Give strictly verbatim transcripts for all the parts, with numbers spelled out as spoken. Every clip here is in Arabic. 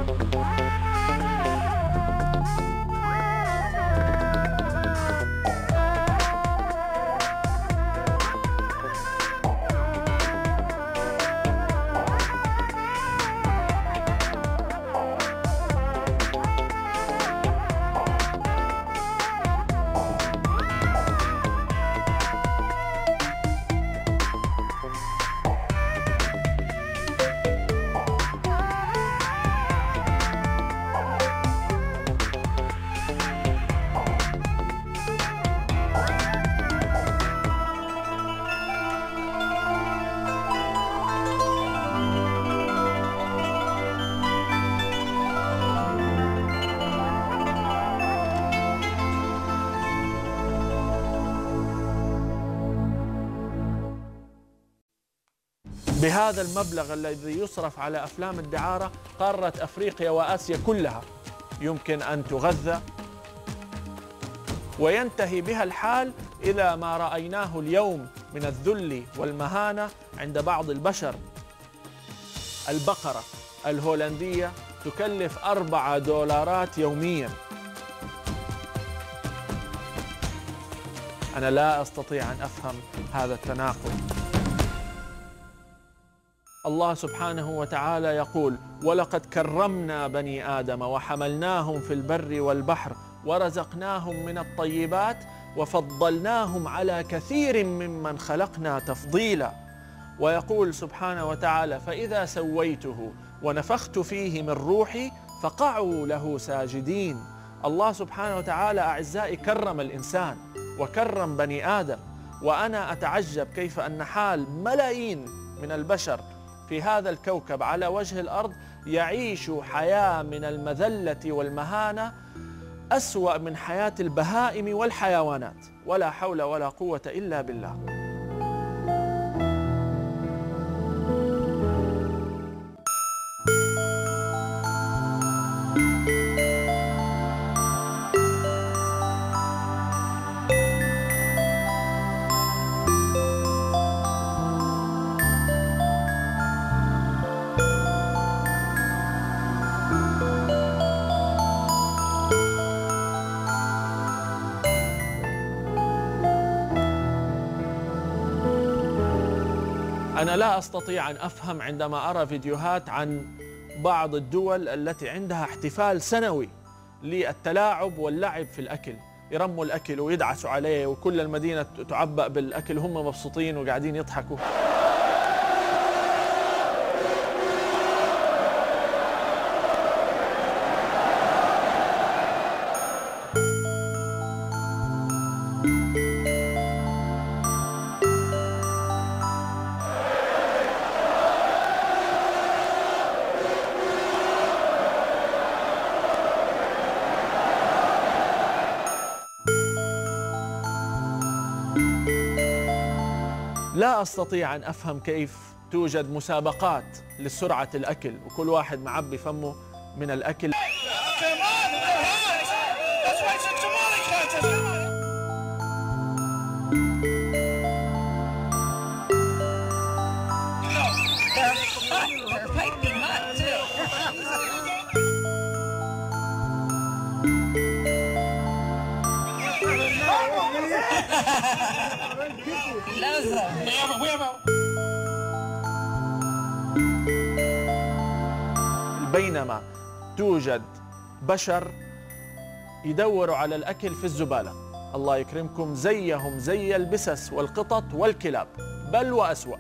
بهذا المبلغ الذي يصرف على أفلام الدعارة قارة أفريقيا وآسيا كلها يمكن أن تغذى، وينتهي بها الحال إلى ما رأيناه اليوم من الذل والمهانة عند بعض البشر. البقرة الهولندية تكلف أربعة دولارات يوميا. أنا لا أستطيع أن أفهم هذا التناقض. الله سبحانه وتعالى يقول: ولقد كرمنا بني آدم وحملناهم في البر والبحر ورزقناهم من الطيبات وفضلناهم على كثير ممن خلقنا تفضيلا. ويقول سبحانه وتعالى: فإذا سويته ونفخت فيه من روحي فقعوا له ساجدين. الله سبحانه وتعالى أعزائي كرم الإنسان وكرم بني آدم، وأنا أتعجب كيف أن حال ملايين من البشر في هذا الكوكب على وجه الأرض يعيش حياة من المذلة والمهانة أسوأ من حياة البهائم والحيوانات. ولا حول ولا قوة إلا بالله. أنا لا أستطيع أن أفهم عندما أرى فيديوهات عن بعض الدول التي عندها احتفال سنوي للتلاعب واللعب في الأكل، يرموا الأكل ويدعسوا عليه وكل المدينة تعبأ بالأكل، هم مبسوطين وقاعدين يضحكوا. لا أستطيع أن أفهم كيف توجد مسابقات لسرعة الأكل وكل واحد معبي فمه من الأكل. بينما توجد بشر يدوروا على الأكل في الزبالة، الله يكرمكم، زيهم زي البسس والقطط والكلاب بل وأسوأ.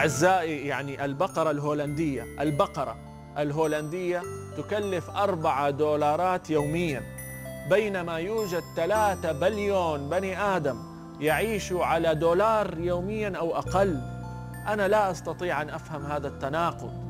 أعزائي، يعني البقرة الهولندية البقرة الهولندية تكلف أربعة دولارات يوميا، بينما يوجد ثلاثة بليون بني آدم يعيشوا على دولار يوميا أو أقل. أنا لا أستطيع أن أفهم هذا التناقض.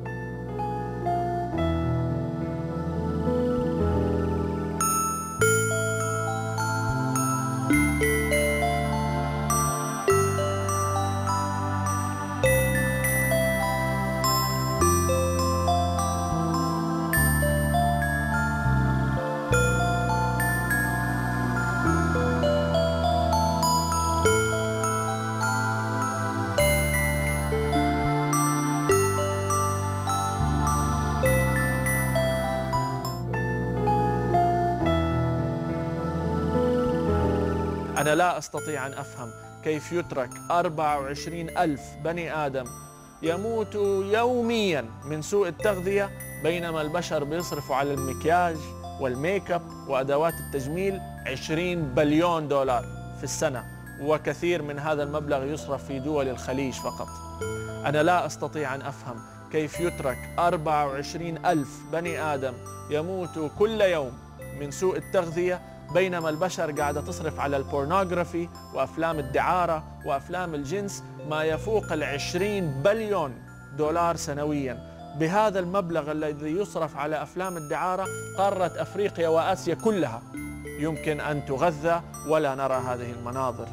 أنا لا أستطيع أن أفهم كيف يترك أربعة وعشرين ألف بني آدم يموتوا يوميا من سوء التغذية، بينما البشر بيصرفوا على المكياج والميك اب وأدوات التجميل عشرين بليون دولار في السنة، وكثير من هذا المبلغ يصرف في دول الخليج فقط. أنا لا أستطيع أن أفهم كيف يترك أربعة وعشرين ألف بني آدم يموتوا كل يوم من سوء التغذية، بينما البشر قاعدة تصرف على البورنوغرافي وأفلام الدعارة وأفلام الجنس ما يفوق العشرين بليون دولار سنويا. بهذا المبلغ الذي يصرف على أفلام الدعارة قارة أفريقيا وآسيا كلها يمكن أن تغذى ولا نرى هذه المناظر.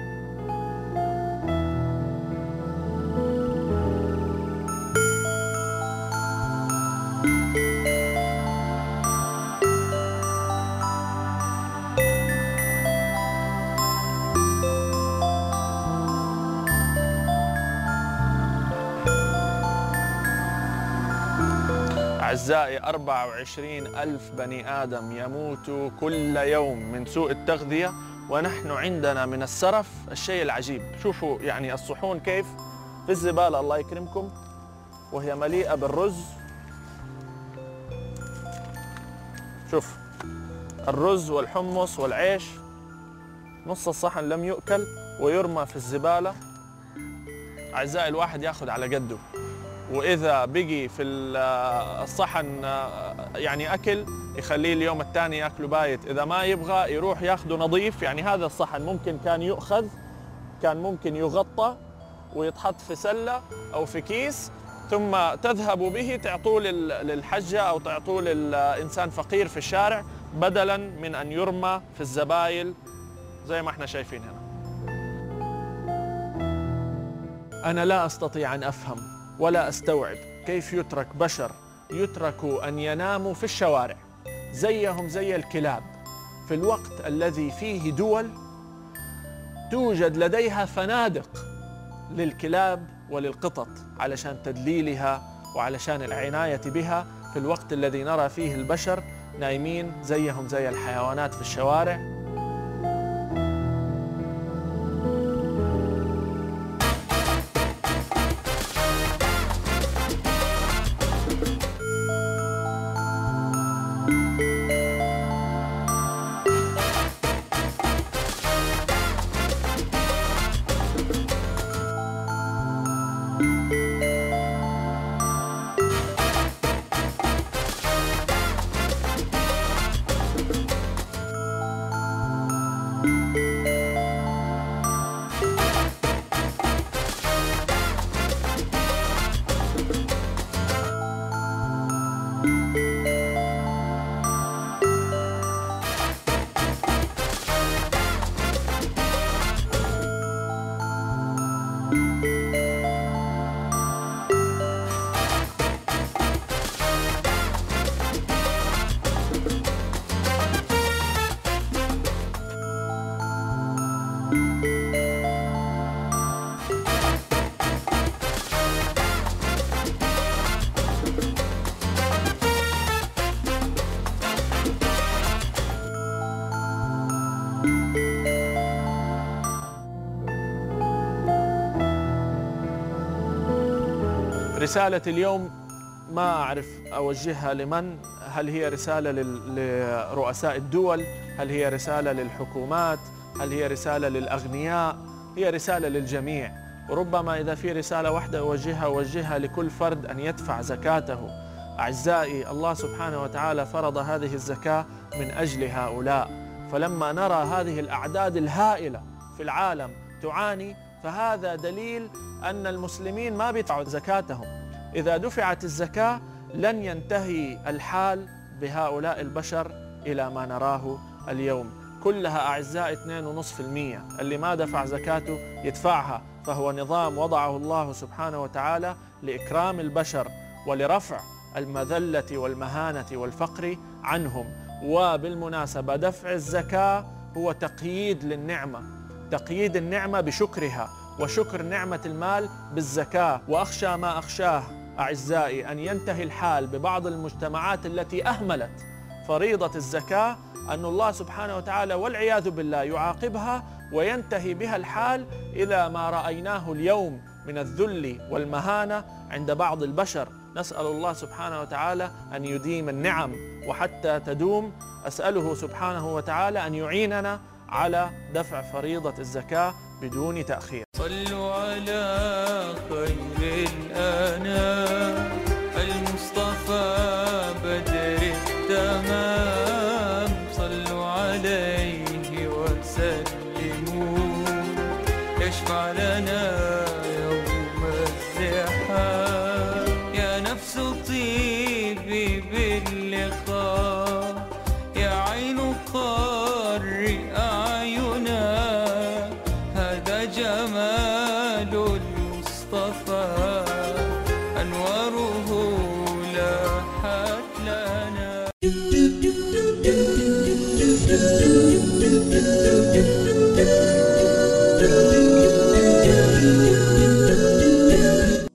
أعزائي، أربعة وعشرين ألف بني آدم يموتوا كل يوم من سوء التغذية، ونحن عندنا من السرف الشيء العجيب. شوفوا يعني الصحون كيف في الزبالة الله يكرمكم، وهي مليئة بالرز. شوف الرز والحمص والعيش، نص الصحن لم يؤكل ويرمى في الزبالة. أعزائي، الواحد يأخذ على قده، وإذا بقي في الصحن يعني أكل يخليه اليوم الثاني يأكله بايت، إذا ما يبغى يروح يأخذه نظيف. يعني هذا الصحن ممكن كان يؤخذ، كان ممكن يغطى ويتحط في سلة أو في كيس، ثم تذهب به تعطوه للحجة أو تعطوه للإنسان فقير في الشارع، بدلاً من أن يرمى في الزبايل زي ما احنا شايفين هنا. أنا لا أستطيع أن أفهم ولا أستوعب كيف يترك بشر يتركوا أن يناموا في الشوارع زيهم زي الكلاب، في الوقت الذي فيه دول توجد لديها فنادق للكلاب وللقطط علشان تدليلها وعلشان العناية بها، في الوقت الذي نرى فيه البشر نايمين زيهم زي الحيوانات في الشوارع. رسالة اليوم ما أعرف أوجهها لمن، هل هي رسالة لرؤساء الدول؟ هل هي رسالة للحكومات؟ هل هي رسالة للأغنياء؟ هي رسالة للجميع. وربما إذا في رسالة واحدة أوجهها أوجهها لكل فرد أن يدفع زكاته. أعزائي، الله سبحانه وتعالى فرض هذه الزكاة من أجل هؤلاء، فلما نرى هذه الأعداد الهائلة في العالم تعاني، فهذا دليل أن المسلمين ما بيدفعوا زكاتهم. إذا دفعت الزكاة لن ينتهي الحال بهؤلاء البشر إلى ما نراه اليوم. كلها أعزائي اثنين فاصلة خمسة بالمئة، اللي ما دفع زكاته يدفعها، فهو نظام وضعه الله سبحانه وتعالى لإكرام البشر ولرفع المذلة والمهانة والفقر عنهم. وبالمناسبة دفع الزكاة هو تقييد للنعمة، تقييد النعمة بشكرها، وشكر نعمة المال بالزكاة. وأخشى ما أخشاه أعزائي أن ينتهي الحال ببعض المجتمعات التي أهملت فريضة الزكاة، أن الله سبحانه وتعالى والعياذ بالله يعاقبها وينتهي بها الحال إلى ما رأيناه اليوم من الذل والمهانة عند بعض البشر. نسأل الله سبحانه وتعالى أن يديم النعم وحتى تدوم. أسأله سبحانه وتعالى أن يعيننا على دفع فريضة الزكاة بدون تأخير. صلوا على خير الأنام المصطفى بدر التمام، صلوا عليه وسلموا يشفع لنا